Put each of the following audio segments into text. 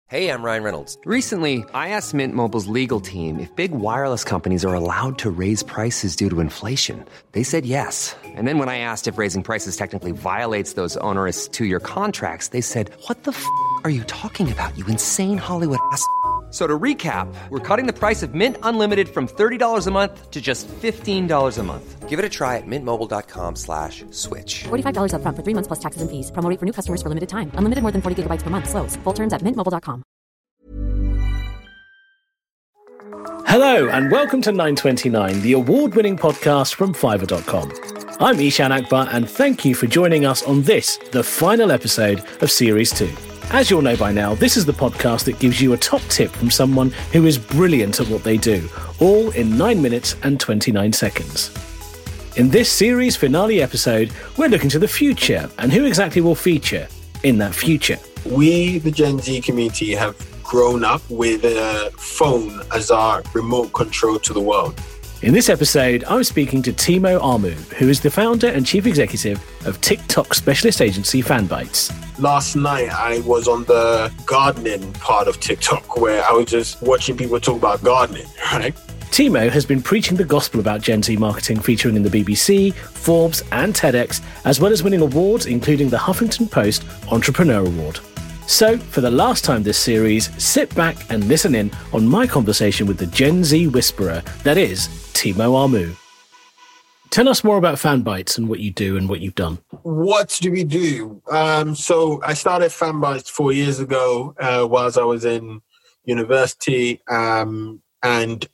Hey, I'm Ryan Reynolds. Recently, I asked Mint Mobile's legal team if big wireless companies are allowed to raise prices due to inflation. They said yes. And then when I asked if raising prices technically violates those onerous two-year contracts, they said, "What the f*** are you talking about, you insane Hollywood ass?" So to recap, we're cutting the price of Mint Unlimited from $30 a month to just $15 a month. Give it a try at mintmobile.com/switch. $45 up front for 3 months plus taxes and fees. Promo rate for new customers for limited time. Unlimited more than 40 gigabytes per month. Slows full terms at mintmobile.com. Hello and welcome to 929, the award-winning podcast from Fiverr.com. I'm Ishan Akbar and thank you for joining us on this, the final episode of Series 2. As you'll know by now, this is the podcast that gives you a top tip from someone who is brilliant at what they do, all in 9 minutes and 29 seconds. In this series finale episode, we're looking to the future and who exactly will feature in that future. We, the Gen Z community, have grown up with a phone as our remote control to the world. In this episode, I'm speaking to Timo Ahmoo, who is the founder and chief executive of TikTok specialist agency Fanbytes. Last night, I was on the gardening part of TikTok where I was just watching people talk about gardening, right? Timo has been preaching the gospel about Gen Z marketing, featuring in the BBC, Forbes and TEDx, as well as winning awards, including the Huffington Post Entrepreneur Award. So, for the last time this series, sit back and listen in on my conversation with the Gen Z whisperer, that is, Timo Ahmoo. Tell us more about Fanbytes and what you do and what you've done. What do we do? So I started Fanbytes 4 years ago whilst I was in university. And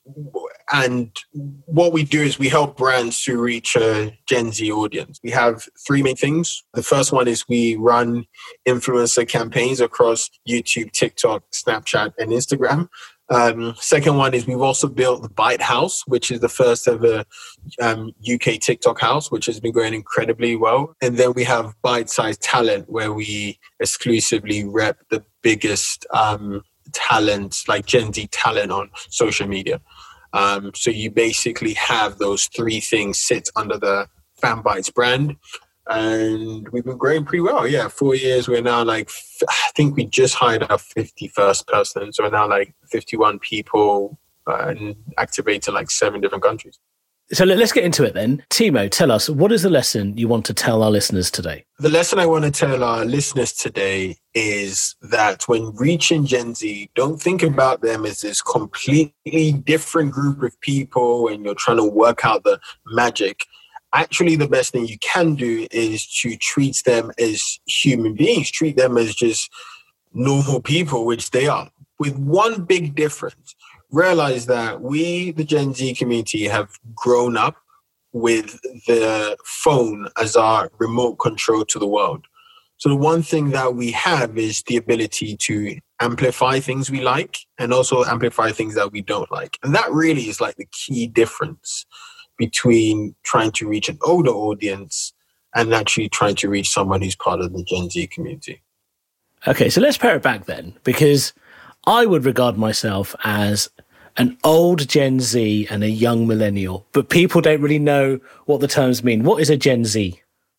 what we do is we help brands to reach a Gen Z audience. We have three main things. The first one is we run influencer campaigns across YouTube, TikTok, Snapchat, and Instagram. Second one is we've also built the Byte House, which is the first ever UK TikTok house, which has been going incredibly well. And then we have Bite Size Talent, where we exclusively rep the biggest talent, like Gen Z talent on social media. So you basically have those three things sit under the Fanbytes brand. And we've been growing pretty well. Yeah, 4 years. We're now I think we just hired our 51st person. So we're now 51 people and activated 7 different countries. So let's get into it then. Timo, tell us, what is the lesson you want to tell our listeners today? The lesson I want to tell our listeners today is that when reaching Gen Z, don't think about them as this completely different group of people and you're trying to work out the magic. Actually, the best thing you can do is to treat them as human beings, treat them as just normal people, which they are. With one big difference, realize that we, the Gen Z community, have grown up with the phone as our remote control to the world. So the one thing that we have is the ability to amplify things we like and also amplify things that we don't like. And that really is the key difference between trying to reach an older audience and actually trying to reach someone who's part of the Gen Z community. Okay, so let's pare it back then, because I would regard myself as an old Gen Z and a young millennial, but people don't really know what the terms mean. What is a Gen Z?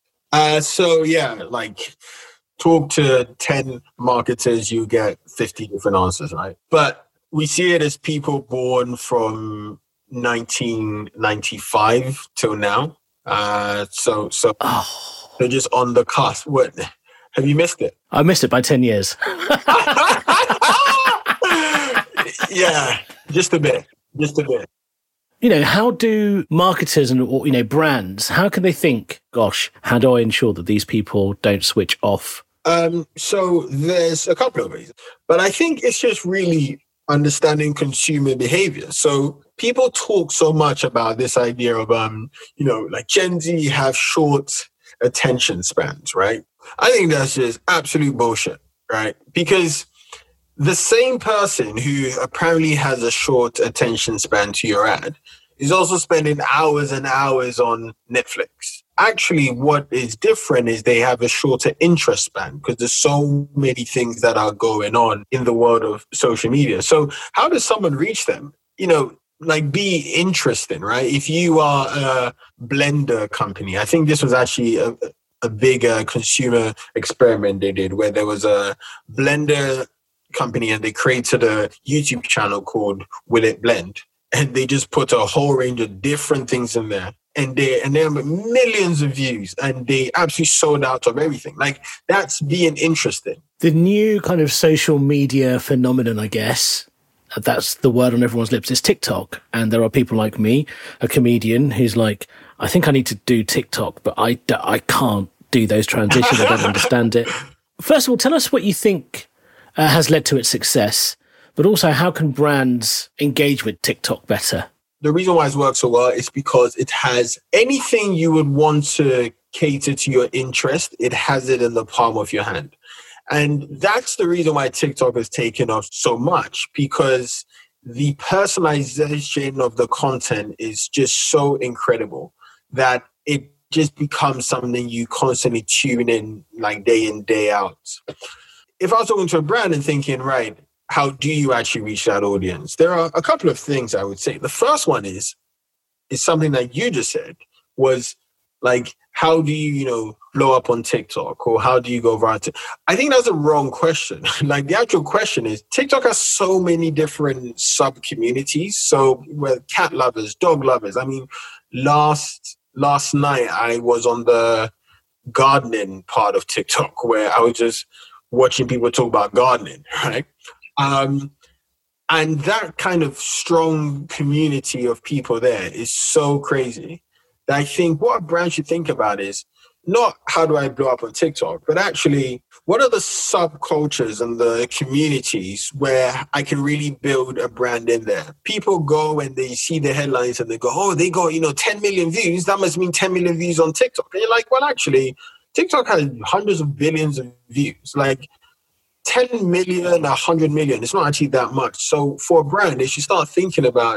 Talk to 10 marketers, you get 50 different answers, right? But we see it as people born from 1995 till now. So just on the cusp. What? Have you missed it? I missed it by 10 years. Yeah, just a bit. How do marketers and brands, how can they think, gosh, how do I ensure that these people don't switch off? So there's a couple of reasons, but I think it's just really understanding consumer behavior. So people talk so much about this idea of, Gen Z have short attention spans, right? I think that's just absolute bullshit, right? Because the same person who apparently has a short attention span to your ad is also spending hours and hours on Netflix. Actually, what is different is they have a shorter interest span because there's so many things that are going on in the world of social media. So how does someone reach them? Be interesting, right? If you are a blender company, I think this was actually a big consumer experiment they did where there was a blender company, and they created a YouTube channel called Will It Blend? And they just put a whole range of different things in there. And they have millions of views, and they absolutely sold out of everything. Like, that's being interesting. The new kind of social media phenomenon, I guess, that's the word on everyone's lips, is TikTok. And there are people like me, a comedian, who's like, I think I need to do TikTok, but I can't do those transitions. I don't understand it. First of all, tell us what you think has led to its success, but also how can brands engage with TikTok better? The reason why it's worked so well is because it has anything you would want to cater to your interest. It has it in the palm of your hand. And that's the reason why TikTok has taken off so much, because the personalization of the content is just so incredible that it just becomes something you constantly tune in, like, day in, day out. If I was talking to a brand and thinking, right, how do you actually reach that audience? There are a couple of things I would say. The first one is something that you just said, was like, how do you, blow up on TikTok, or how do you go viral? I think that's a wrong question. Like, the actual question is, TikTok has so many different sub-communities. So we're cat lovers, dog lovers. I mean, last night I was on the gardening part of TikTok, where I was just watching people talk about gardening, right? And that kind of strong community of people there is so crazy that I think what a brand should think about is not how do I blow up on TikTok, but actually what are the subcultures and the communities where I can really build a brand in there. People go and they see the headlines and they go, oh, they got 10 million views. That must mean 10 million views on TikTok. And you're like, well, actually, TikTok has hundreds of billions of views. Like, 10 million, 100 million, it's not actually that much. So for a brand, they should start thinking about,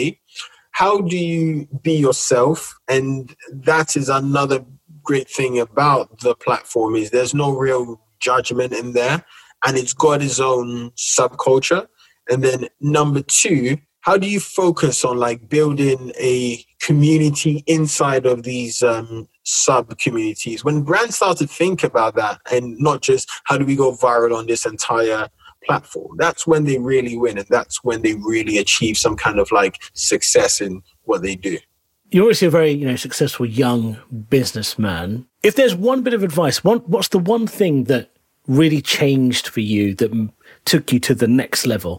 how do you be yourself? And that is another great thing about the platform, is there's no real judgment in there, and it's got its own subculture. And then number two, how do you focus on like building a community inside of these sub-communities? When brands start to think about that, and not just how do we go viral on this entire platform, that's when they really win, and that's when they really achieve some kind of like success in what they do. You're obviously a very successful young businessman. If there's one bit of advice, what's the one thing that really changed for you, that took you to the next level?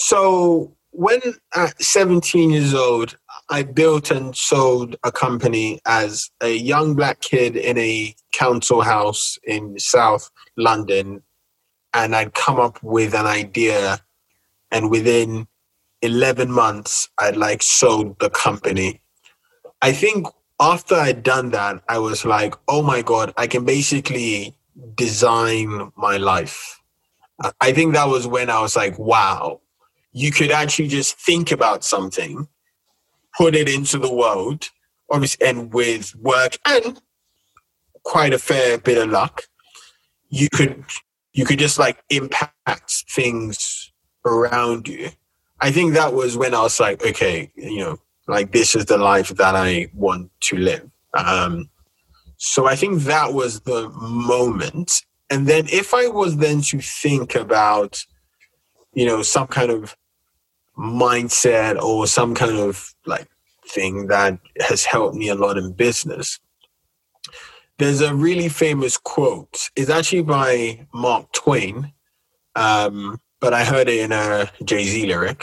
So when at 17 years old, I built and sold a company as a young black kid in a council house in South London. And I'd come up with an idea, and within 11 months, I'd like sold the company. I think after I'd done that, I was like, oh my God, I can basically design my life. I think that was when I was like, wow, you could actually just think about something, put it into the world, obviously, and with work and quite a fair bit of luck, you could just like impact things around you. I think that was when I was like, okay, like this is the life that I want to live. So I think that was the moment. And then if I was then to think about, some kind of mindset or some kind of like thing that has helped me a lot in business, there's a really famous quote. It's actually by Mark Twain, but I heard it in a Jay-Z lyric.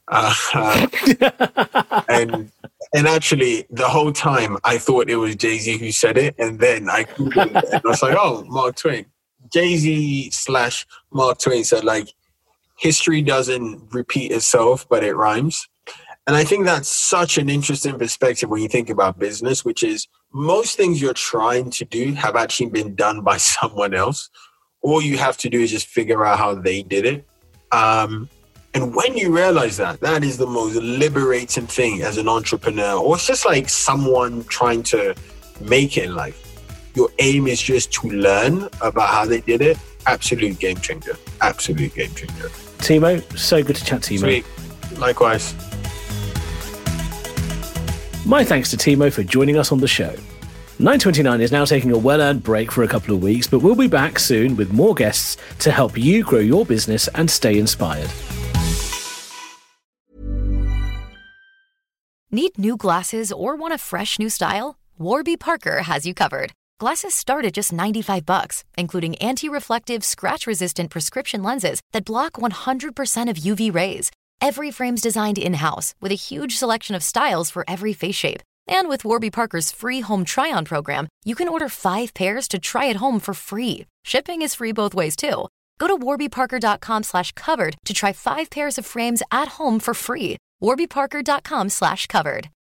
And actually, the whole time I thought it was Jay-Z who said it, and then I Googled it, and I was like, oh, Mark Twain. Jay-Z / Mark Twain said, like, history doesn't repeat itself, but it rhymes. And I think that's such an interesting perspective when you think about business, which is most things you're trying to do have actually been done by someone else. All you have to do is just figure out how they did it. And when you realize that is the most liberating thing as an entrepreneur, or it's just like someone trying to make it in life. Your aim is just to learn about how they did it. Absolute game changer. Absolute game changer. Timo, so good to chat to you, Sweet. mate. Likewise. My thanks to Timo for joining us on the show. 929 is now taking a well-earned break for a couple of weeks, but we'll be back soon with more guests to help you grow your business and stay inspired. Need new glasses or want a fresh new style? Warby Parker has you covered. Glasses start at just $95, including anti-reflective, scratch-resistant prescription lenses that block 100% of UV rays. Every frame's designed in-house with a huge selection of styles for every face shape. And with Warby Parker's free home try-on program, you can order 5 pairs to try at home for free. Shipping is free both ways, too. Go to warbyparker.com/covered to try 5 pairs of frames at home for free. warbyparker.com/covered.